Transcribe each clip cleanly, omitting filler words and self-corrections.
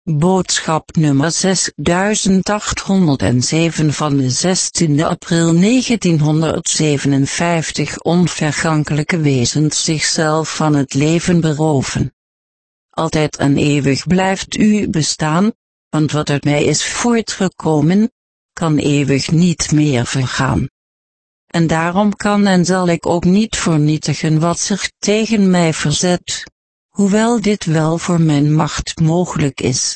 Boodschap nummer 6807 van de 16 april 1957. Onvergankelijke wezens zichzelf van het leven beroven. Altijd en eeuwig blijft u bestaan, want wat uit mij is voortgekomen, kan eeuwig niet meer vergaan. En daarom kan en zal ik ook niet vernietigen wat zich tegen mij verzet, hoewel dit wel voor mijn macht mogelijk is.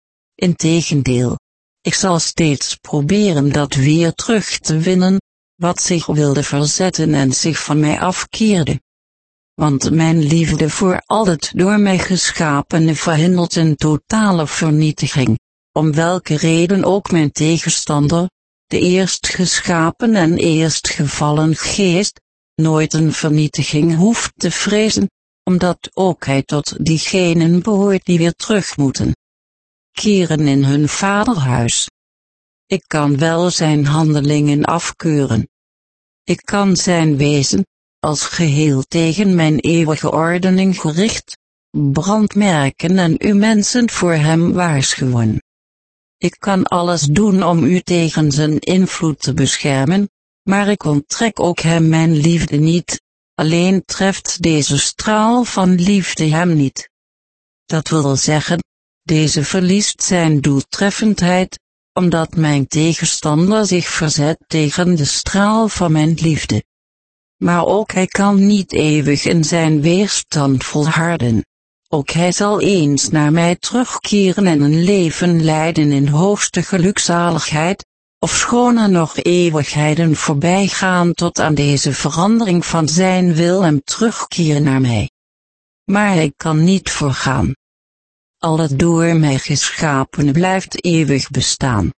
Integendeel, ik zal steeds proberen dat weer terug te winnen, wat zich wilde verzetten en zich van mij afkeerde. Want mijn liefde voor al het door mij geschapene verhindert een totale vernietiging, om welke reden ook mijn tegenstander, de eerst geschapen en eerst gevallen geest, nooit een vernietiging hoeft te vrezen, omdat ook hij tot diegenen behoort die weer terug moeten keren in hun vaderhuis. Ik kan wel zijn handelingen afkeuren. Ik kan zijn wezen, als geheel tegen mijn eeuwige ordening gericht, brandmerken en u mensen voor hem waarschuwen. Ik kan alles doen om u tegen zijn invloed te beschermen, maar ik onttrek ook hem mijn liefde niet, alleen treft deze straal van liefde hem niet. Dat wil zeggen, deze verliest zijn doeltreffendheid, omdat mijn tegenstander zich verzet tegen de straal van mijn liefde. Maar ook hij kan niet eeuwig in zijn weerstand volharden. Ook hij zal eens naar mij terugkeren en een leven leiden in hoogste gelukzaligheid, ofschoon er nog eeuwigheden voorbij gaan tot aan deze verandering van zijn wil en terugkeren naar mij. Maar hij kan niet voorgaan. Al het door mij geschapene blijft eeuwig bestaan.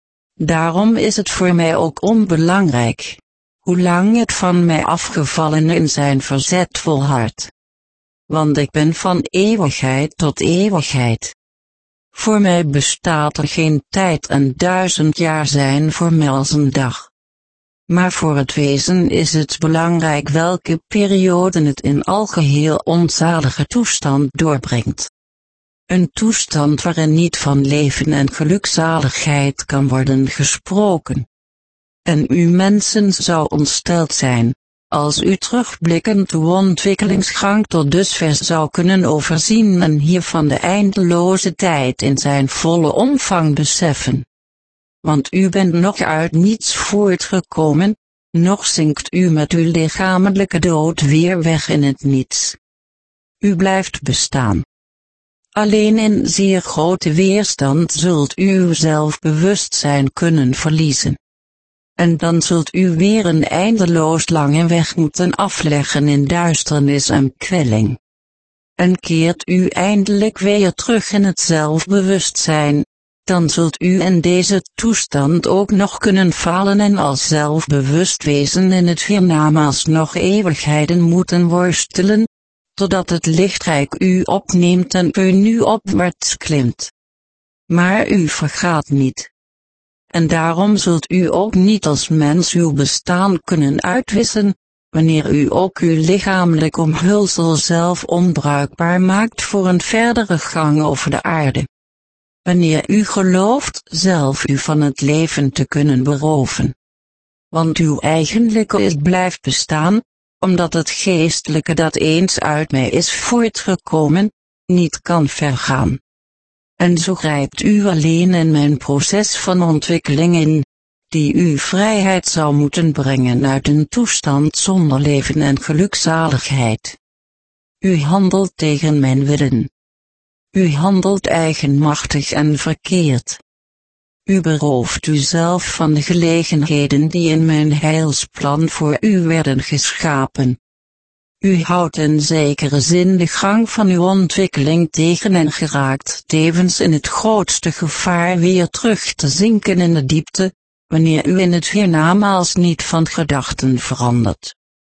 Daarom is het voor mij ook onbelangrijk, hoe lang het van mij afgevallene in zijn verzet volhardt. Want ik ben van eeuwigheid tot eeuwigheid. Voor mij bestaat er geen tijd en 1000 jaar zijn voor mij als een dag. Maar voor het wezen is het belangrijk welke perioden het in algeheel onzalige toestand doorbrengt. Een toestand waarin niet van leven en gelukzaligheid kan worden gesproken. En u mensen zou ontsteld zijn, als u terugblikkend de ontwikkelingsgang tot dusver zou kunnen overzien en hiervan de eindeloze tijd in zijn volle omvang beseffen. Want u bent nog uit niets voortgekomen, noch zinkt u met uw lichamelijke dood weer weg in het niets. U blijft bestaan. Alleen in zeer grote weerstand zult u uw zelfbewustzijn kunnen verliezen. En dan zult u weer een eindeloos lange weg moeten afleggen in duisternis en kwelling. En keert u eindelijk weer terug in het zelfbewustzijn, dan zult u in deze toestand ook nog kunnen falen en als zelfbewust wezen in het hiernamaals nog eeuwigheden moeten worstelen, totdat het lichtrijk u opneemt en u nu opwaarts klimt. Maar u vergaat niet. En daarom zult u ook niet als mens uw bestaan kunnen uitwissen, wanneer u ook uw lichamelijk omhulsel zelf onbruikbaar maakt voor een verdere gang over de aarde. Wanneer u gelooft zelf u van het leven te kunnen beroven. Want uw eigenlijke is blijft bestaan, omdat het geestelijke dat eens uit mij is voortgekomen, niet kan vergaan. En zo grijpt u alleen in mijn proces van ontwikkeling in, die u vrijheid zou moeten brengen uit een toestand zonder leven en gelukzaligheid. U handelt tegen mijn willen. U handelt eigenmachtig en verkeerd. U berooft uzelf van de gelegenheden die in mijn heilsplan voor u werden geschapen. U houdt in zekere zin de gang van uw ontwikkeling tegen en geraakt tevens in het grootste gevaar weer terug te zinken in de diepte, wanneer u in het hiernamaals niet van gedachten verandert.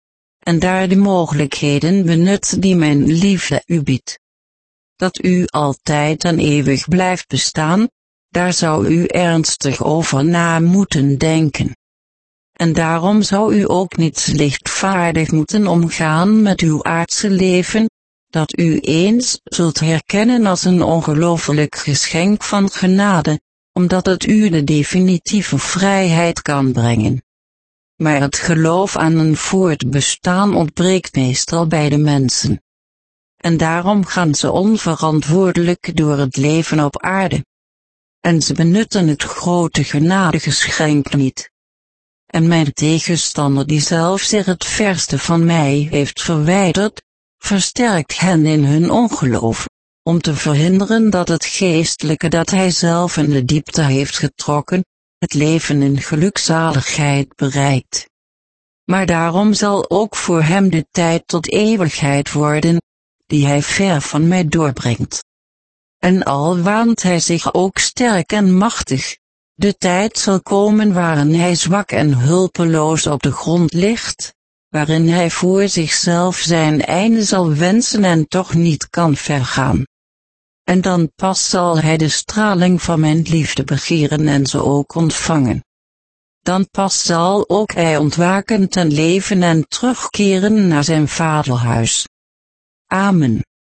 En daar de mogelijkheden benut die mijn liefde u biedt. Dat u altijd en eeuwig blijft bestaan, daar zou u ernstig over na moeten denken. En daarom zou u ook niet lichtvaardig moeten omgaan met uw aardse leven, dat u eens zult herkennen als een ongelooflijk geschenk van genade, omdat het u de definitieve vrijheid kan brengen. Maar het geloof aan een voortbestaan ontbreekt meestal bij de mensen. En daarom gaan ze onverantwoordelijk door het leven op aarde. En ze benutten het grote genadegeschenk niet. En mijn tegenstander die zelf zich het verste van mij heeft verwijderd, versterkt hen in hun ongeloof, om te verhinderen dat het geestelijke dat hij zelf in de diepte heeft getrokken, het leven in gelukzaligheid bereikt. Maar daarom zal ook voor hem de tijd tot eeuwigheid worden, die hij ver van mij doorbrengt. En al waant hij zich ook sterk en machtig, de tijd zal komen waarin hij zwak en hulpeloos op de grond ligt, waarin hij voor zichzelf zijn einde zal wensen en toch niet kan vergaan. En dan pas zal hij de straling van mijn liefde begeren en ze ook ontvangen. Dan pas zal ook hij ontwaken ten leven en terugkeren naar zijn vaderhuis. Amen.